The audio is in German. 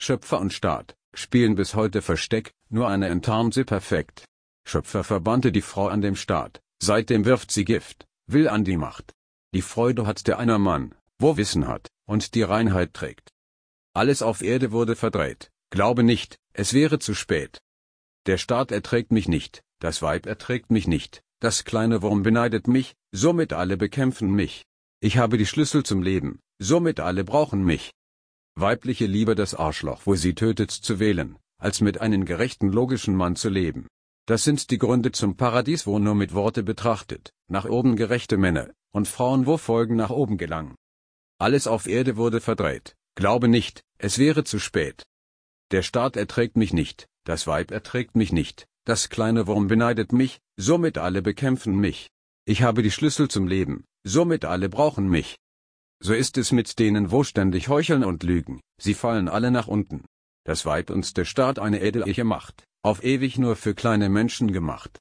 Schöpfer und Staat spielen bis heute Versteck, nur eine enttarnt sie perfekt. Schöpfer verbannte die Frau an dem Staat, seitdem wirft sie Gift, will an die Macht. Die Freude hat der einer Mann, wo Wissen hat, und die Reinheit trägt. Alles auf Erde wurde verdreht, glaube nicht, es wäre zu spät. Der Staat erträgt mich nicht, das Weib erträgt mich nicht, das kleine Wurm beneidet mich, somit alle bekämpfen mich. Ich habe die Schlüssel zum Leben, somit alle brauchen mich. Weibliche Liebe das Arschloch, wo sie tötet, zu wählen, als mit einem gerechten logischen Mann zu leben. Das sind die Gründe zum Paradies, wo nur mit Worte betrachtet, nach oben gerechte Männer, und Frauen, wo Folgen nach oben gelangen. Alles auf Erde wurde verdreht, glaube nicht, es wäre zu spät. Der Staat erträgt mich nicht, das Weib erträgt mich nicht, das kleine Wurm beneidet mich, somit alle bekämpfen mich. Ich habe die Schlüssel zum Leben, somit alle brauchen mich. So ist es mit denen, wo ständig heucheln und lügen, sie fallen alle nach unten. Das Weib und der Staat eine edeliche Macht, auf ewig nur für kleine Menschen gemacht.